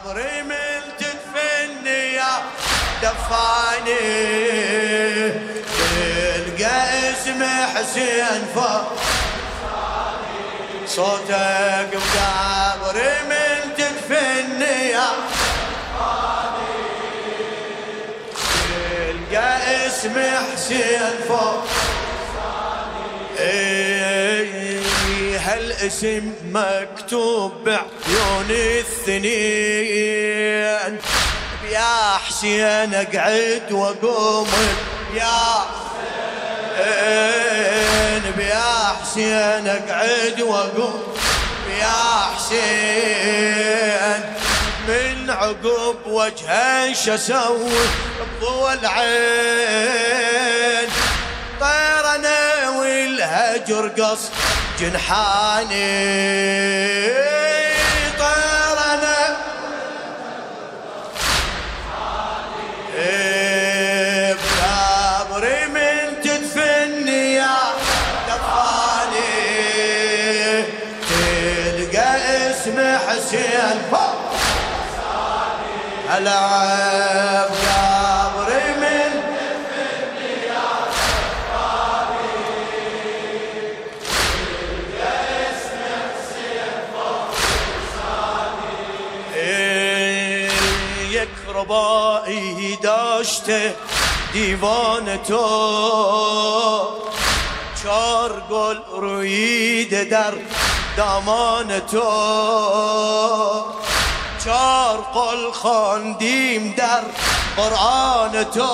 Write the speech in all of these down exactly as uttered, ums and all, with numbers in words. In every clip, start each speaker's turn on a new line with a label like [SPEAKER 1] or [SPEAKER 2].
[SPEAKER 1] بقبري من تدفني يا دفاني تلقى اسم حسين فوق صوتك بقبري من تدفني يا دفاني تلقى اسم حسين فوق هالاسم مكتوب بعيون الثنين يا حسين اقعد واقوم يا حسين يا حسين اقعد واقوم يا حسين من عقب وجهه شو اسوي بضوء العين طير انا والهجر قص جنحاني طير انا بقبري من تدفني يا دفاني تلقى اسم حسين فوق هلا بقبري من تدفني يا دفاني تلقى اسم حسين فوق يكربائي داشته دیوانتو چار گل رویده در دامانتو چار قل خواندیم در قرآن تو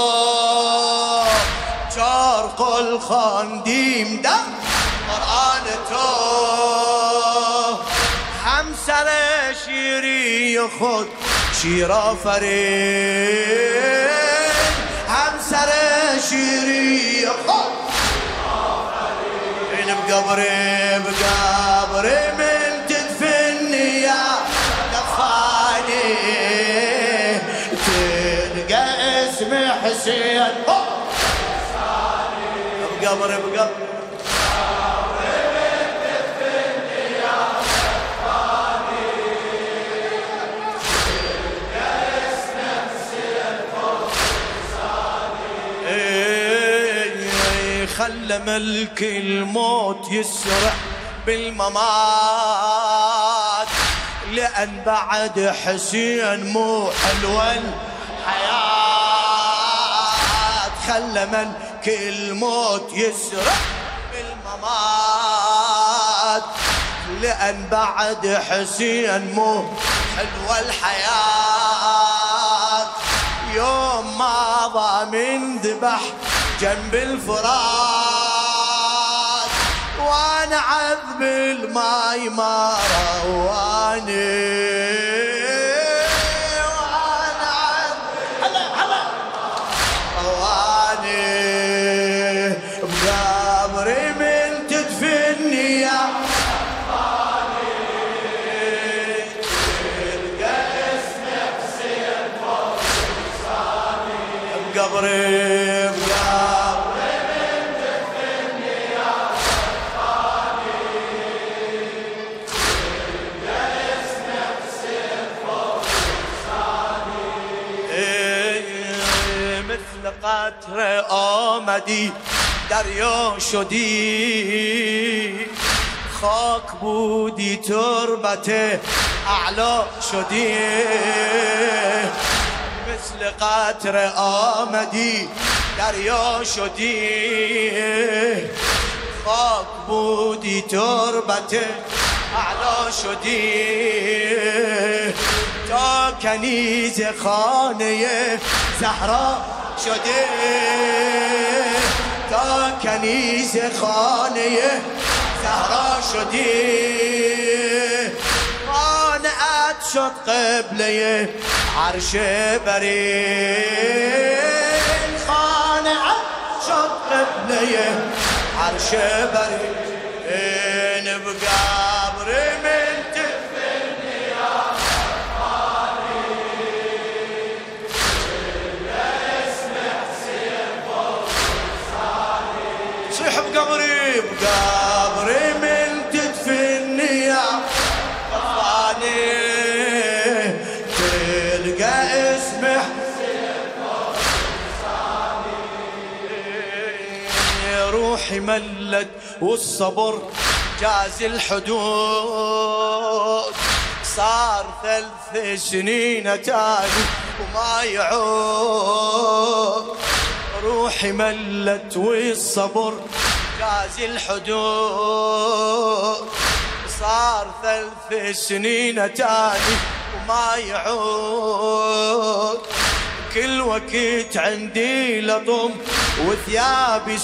[SPEAKER 1] چار قل خواندیم در قرآن تو همسر شیری خود شیر آفرین همسر شیری خود این بقبري بقبري من تدفني يا دفاني تلقى اسم حسين بقبري بقبري خلى ملك الموت يسرع بالممات لأن بعد حسين مو حلوة الحياة خلى ملك الموت يسرع بالممات لأن بعد حسين مو حلوة الحياة يوم ما ضامن ذبح جنب الفرات وانا عذب الماي ما رواني وانا عذب هلا هلا رواني بقبري من تدفني يا رواني تلقى اسم حسين فوق لساني بقبري قطر آمدی دریا شدی خاک بودی تربت اعلا شدی مثل قطر آمدی دریا شدی خاک بودی تربت اعلا شدی تا کنیز خانه زهرا شده تا کنیز خانه زهرا شدی قانعت شد قبله عرش برین قانعت شد قبله عرش برین بقبري من تدفني يا رحماني اسم حسين فوق لساني صيح بقبري بقبري من تدفني يا رحماني ملت والصبر جاز الحدود، صار ثلاث سنين تاني وما يعود، روحي ملت والصبر جاز الحدود، صار ثلاث سنين تاني وما يعود، كل وقت عندي لطم وثيابي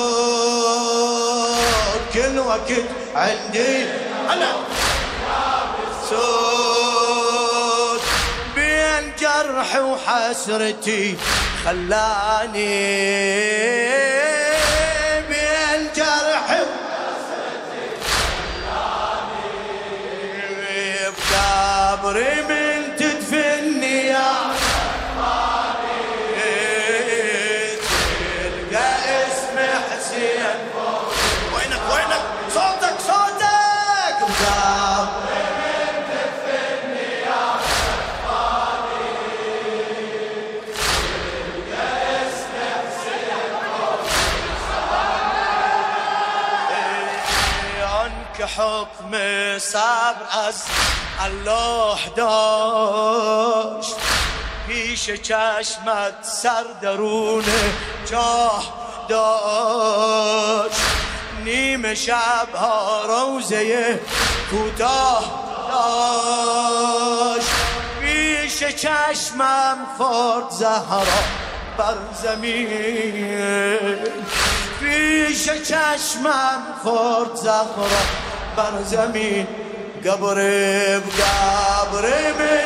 [SPEAKER 1] سود، كل وقت عندي أنا سود، بين جرح وحسرتي خلاني، بين جرح وحسرتي خلاني، بقبري من تدفني يا وينك وينك صوتك صوتك بقاب من تدفني يا شفاني، تلقى اسم حسين فوق صباني، عنك حكم صبر از الله داشت، پیش چشمت سر درونه جاه داشت، نیم شبها روزه کوتاه داشت، پیش چشمم خورد زهرا بر زمین، پیش چشمم خورد زهرا بر زمین، قبر بقبر من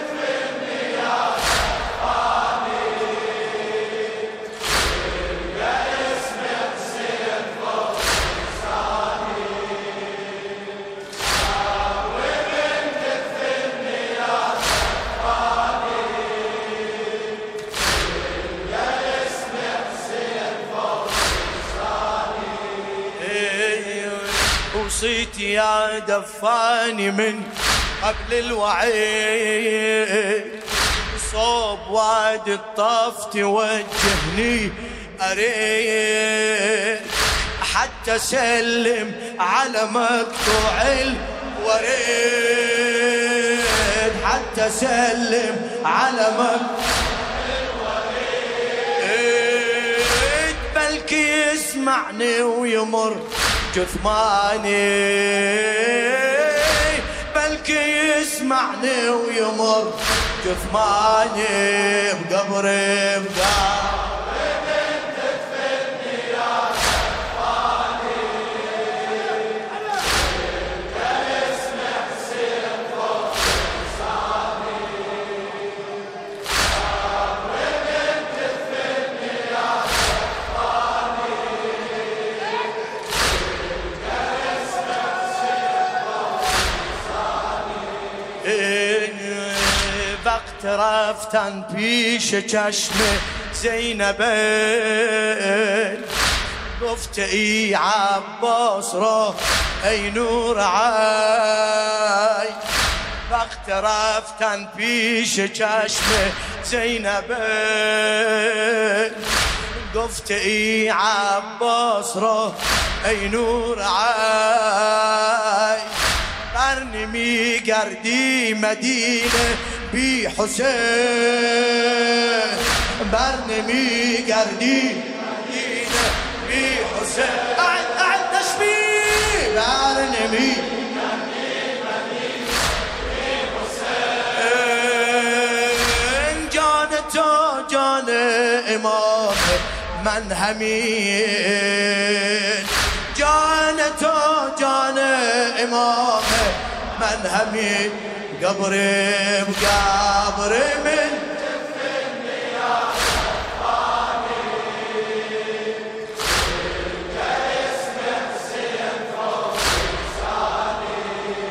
[SPEAKER 1] وصيت يا دفاني من قبل الوعيد، صوب واد الطف توجهني أريد، حتى سلم على مقطوع الوريد، حتى سلم على مقطوع الوريد، بلكي يسمعني ويمر جثماني، بلكي يسمعني ويمر جثماني، بقبري بقبري من تدفني يا شفاني، تلقى اسم حسين فوق لساني، بقبري من تدفني يا شفاني، رفتن پیش چشم زینبین، گفت ای عباس را ای نور عین، وقت رفتن پیش چشم زینبین، گفت ای عباس را ای نور عین، برنمی گردی مدینه بی حسین، برنمی گردی مدینه بی حسین، اعد اعد نشبی، برنمی گردی مدینه بی حسین، جان تو جان امام من همین، جان تو جان امام من همین، قبري بقبري من تدفني يا شفاني، تلقى اسم حسين فوق لساني،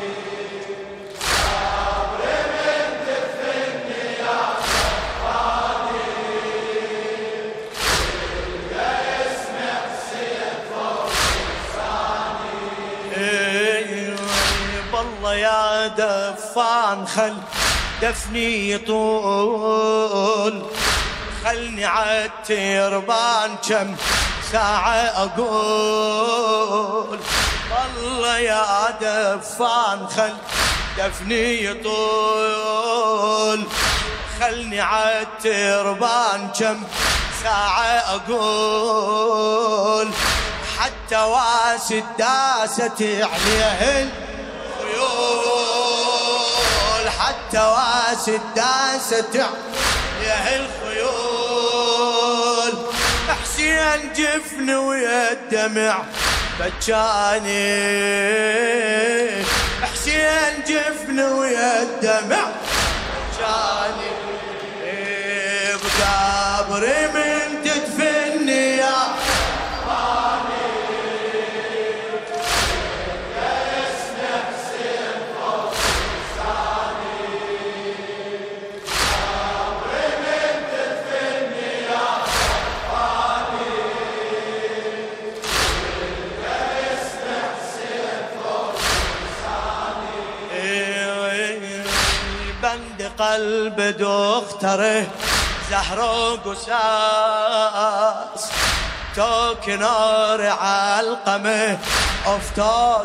[SPEAKER 1] قبري من تدفني يا شفاني، تلقى اسم حسين فوق لساني، والله يا دفان خل دفني يطول، خلني عالتربان كم ساعة أقول والله يا دفان خل دفني يطول، خلني عالتربان كم ساعة أقول، حتى واسد داست عليه الخيول، حتى واسد داست عليه الخيول. حسين جفن ويا الدمع بجاني، حسين جفن ويا الدمع بجاني، بقبري من تدفني يا رباني، اسم حسين فوق لساني، بقبري من تدفني يا رباني، اسم حسين فوق لساني. بند قلب دختره زهرة قساس، تو كنار علقمه افتاد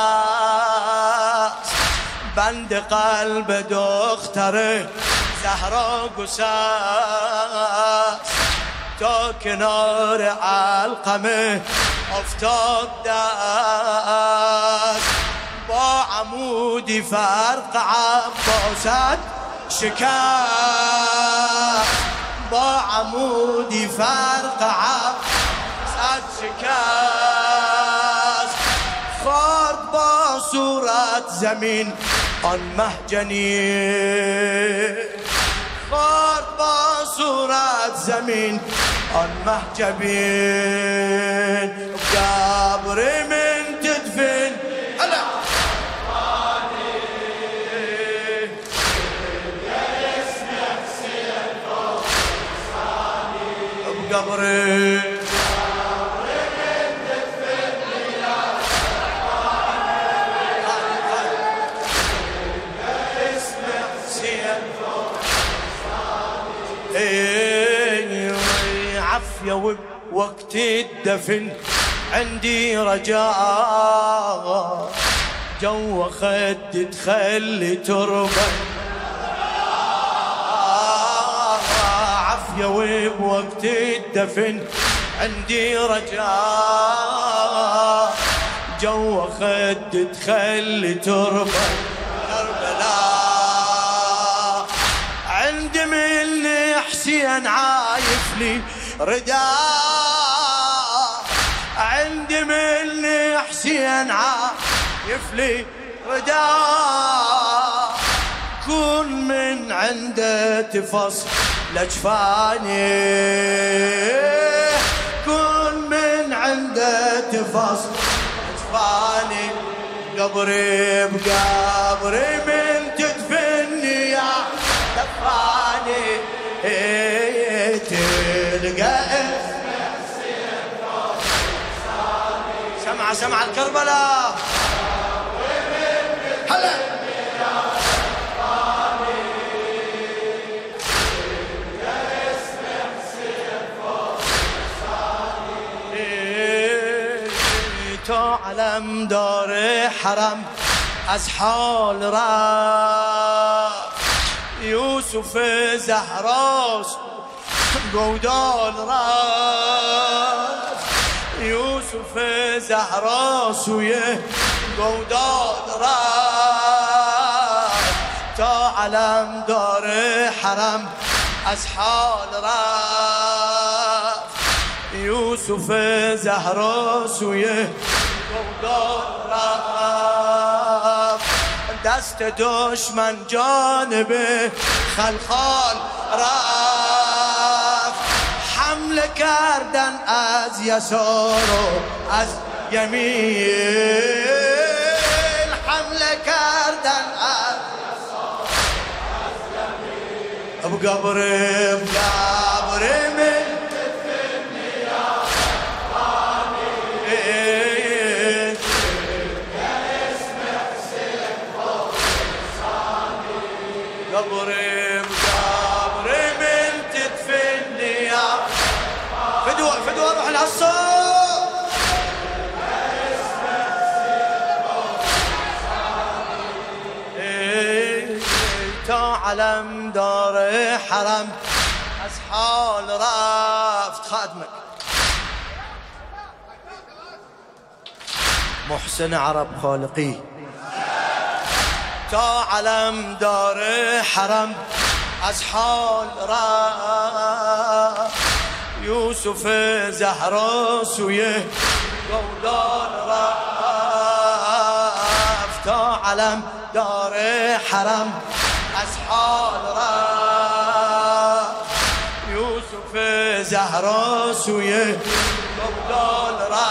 [SPEAKER 1] داس، بند قلب دختره زهرة قساس، تو كنار علقمه افتاد داس، با عمودي فرق عباسات شكاس، با عمودي فرق عباسات شكاس، خارد با صورة زمين آن مهجني، خارد با صورة زمين آن مهجبين، قبري من تدفن هلا قبري عافية وقت الدفن عندي رجاء، جو خد تخلي تربة عافية وبوقت الدفن عندي رجاء، جو خد تخلي تربة كربلاء، عند من حسين عايف لي رداء، عند من حسين عايف لي رداء، كل من عنده تفص لجفاني، كل من عنده تفص لجفاني، قبري بقبري من تدفني يا دفاني، تلقى سمع سمع الكربلاء هلا علم دار حرم از حال رفت، یوسف زهراس گودال رفت، یوسف زهراسوی گودال رفت، تا علم دار حرم از حال رفت، یوسف زهراسوی گودال رفت، دست دشمن جانب خلخال رفت، حمله کردن از یسار و از یمین، حمله کردن از یسار و از یمین، بقبر بقبر من قبري بقبري من تدفني يا فدوة فدوة روح يا صوت إيه تو علم دار حرم أسحال رافت خادمك محسن عرب خالقي تا علم دار حرم أسحال را يوسف زهرا سويه قولان را تا علم دار حرم أسحال را يوسف زهرا سويه قولان را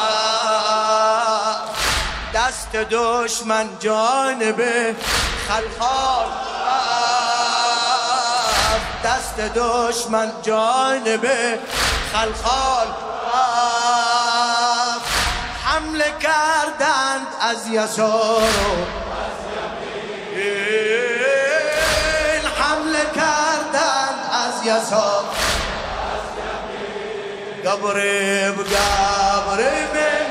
[SPEAKER 1] دست دشمن جانب خلخال رفت دست دشمن جانب خلخال رفت حمله کردند از یسار و این حمله کردند از یسار قبری بقبری من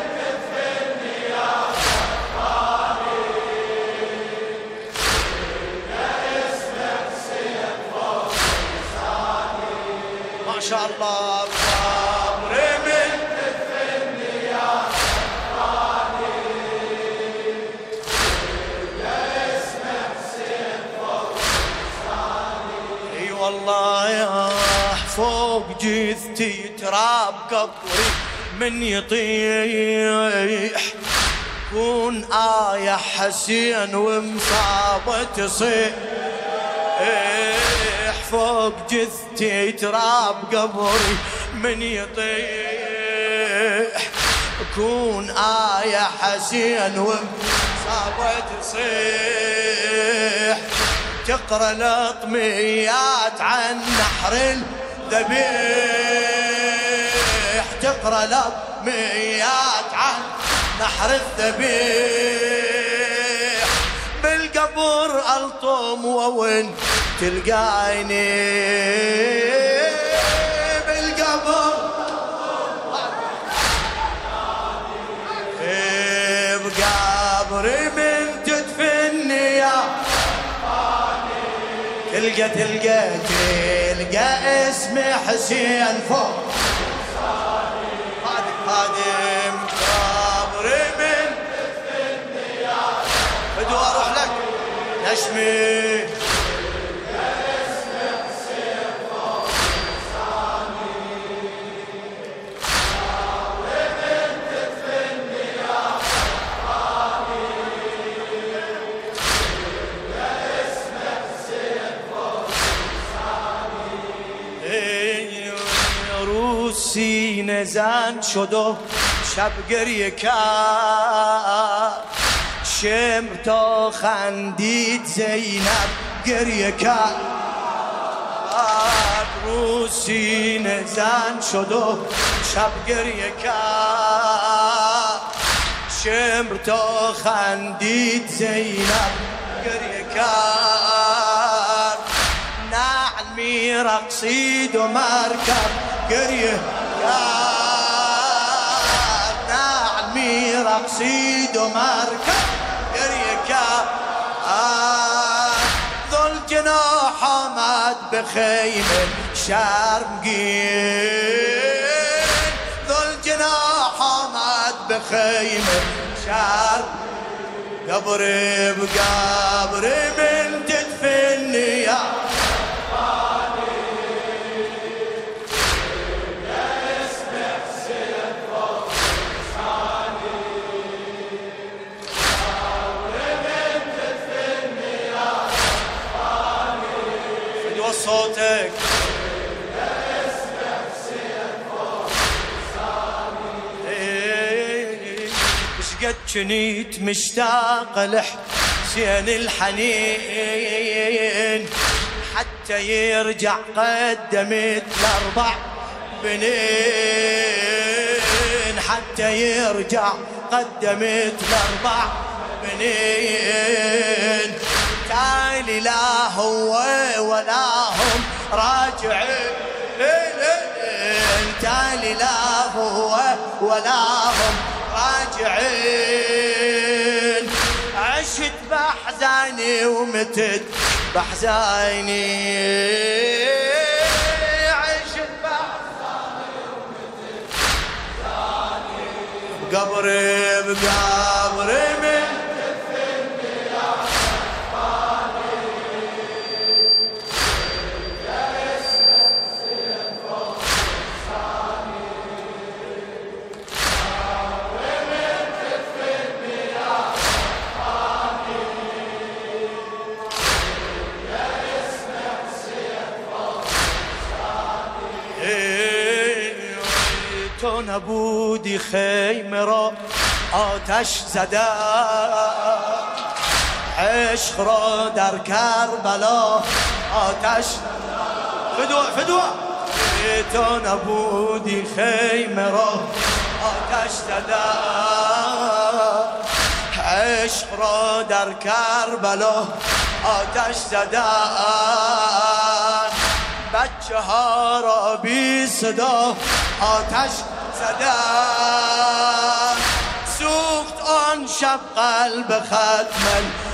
[SPEAKER 1] ما شاء الله صبري من تدفني يا رباني يا اسمك سيف فوق لساني اي والله يا فوق جثتي تراب قبري من يطيح كون آية حسين ومصابة تصيح فوق جثتي تراب قبري من يطيح كون آية حسين ومصابة تصيح تقرأ الأطميات عن نحر الذبيح تقرأ الأطميات عن نحر الذبيح بالقبر ألطم وين تلقايني بالقبر بقبري من تدفني يا تلقى تلقى تلقى اسمي حسين فوق خادم خادم قبري من تدفني يا بدو اروح لك نشمي سینه زن شد و شب گریه کرد شمر تا خندید زینب گریه کرد رو سینه زن شد و شب گریه کرد شمر تا خندید زینب گریه کرد نعل می رقصید و مرکب گریه کرد نعل می رقصید و مرکب گریه کرد ذل جناح آمد به خیمه شرمگین ذل جناح آمد به خیمه شرم قبري بقبري من تدفني يا صوتك ايش قد كنت مشتاق لحسين الحنين حتى يرجع قدمت الاربع بنين حتى يرجع قدمت الاربع بنين تالي لا هو ولا هم راجعين تالي لا هو ولا هم راجعين. عشت بأحزاني ومتت بأحزاني، عشت بأحزاني ومتت بأحزاني، بقبري بقبري من تدفني يا رحماني، يا اسمك سيد فوق لساني، بقبري من تدفني يا رحماني، يا اسمك سيد فوق لساني. تو نبودی خیمه را آتش زده، عشق را در کربلا آتش فدوه فدوه. تو نبودی خیمه را آتش زده، عشق را در کربلا آتش زده، بچه ها را بی صدا آتش زده، سوخت آن شب قلب ختم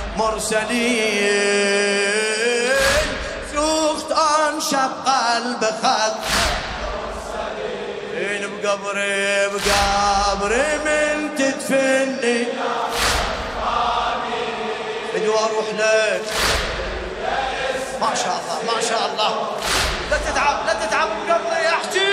[SPEAKER 1] المرسلین، سوخت آن شب قلب ختم المرسلین، بقبري بقبري من تدفني يا رحماني، بدي اروح لك ما شاء الله ما شاء الله. لا تتعب لا تتعب بقبري يا احكي.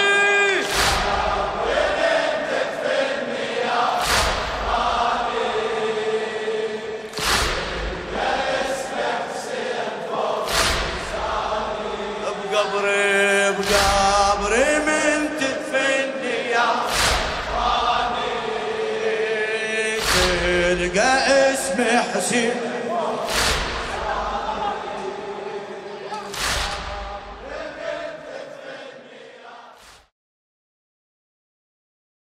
[SPEAKER 1] بقبري بقبري من تدفني يا رحماني، تلقى اسمي حسين